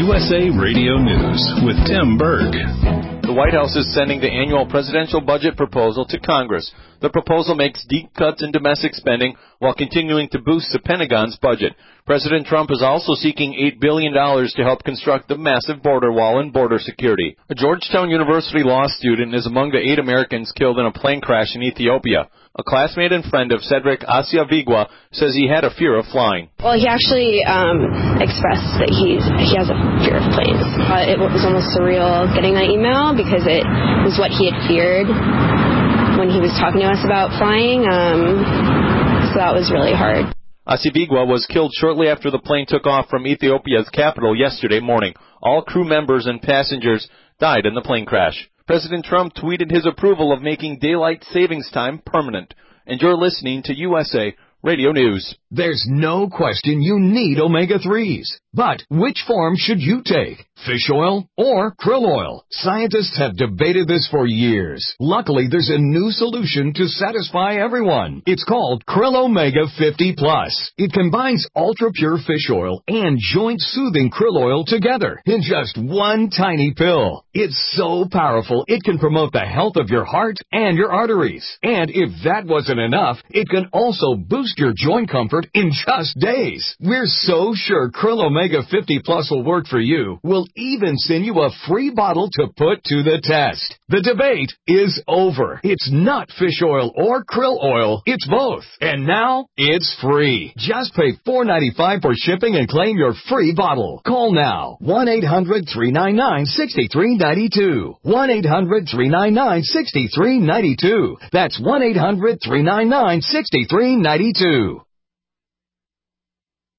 USA Radio News with Tim Berg. The White House is sending the annual presidential budget proposal to Congress. The proposal makes deep cuts in domestic spending while continuing to boost the Pentagon's budget. President Trump is also seeking $8 billion to help construct the massive border wall and border security. A Georgetown University law student is among the 8 Americans killed in a plane crash in Ethiopia. A classmate and friend of Cedric Asiavigua says he had a fear of flying. Well, he actually expressed that he has a fear of planes. It was almost surreal getting that email because it was what he had feared when he was talking to us about flying. So that was really hard. Asiavigua was killed shortly after the plane took off from Ethiopia's capital yesterday morning. All crew members and passengers died in the plane crash. President Trump tweeted his approval of making daylight savings time permanent. And you're listening to USA Radio News. There's no question you need omega-3s. But which form should you take? Fish oil or krill oil? Scientists have debated this for years. Luckily, there's a new solution to satisfy everyone. It's called Krill Omega 50 Plus. It combines ultra-pure fish oil and joint-soothing krill oil together in just one tiny pill. It's so powerful, it can promote the health of your heart and your arteries. And if that wasn't enough, it can also boost your joint comfort in just days. We're so sure Krill Omega 50 Plus will work for you. We'll even send you a free bottle to put to the test. The debate is over. It's not fish oil or krill oil. It's both. And now, it's free. Just pay $4.95 for shipping and claim your free bottle. Call now. 1-800-399-6392. 1-800-399-6392. That's 1-800-399-6392.